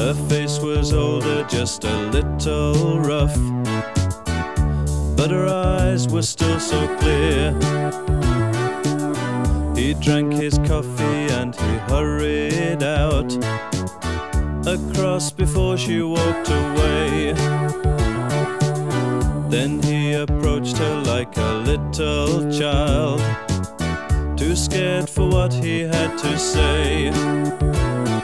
Her face was older, just a little rough, but her eyes were still so clear. He drank his coffee and he hurried out across before she walked away. Then he approached her like a little child, too scared for what he had to say.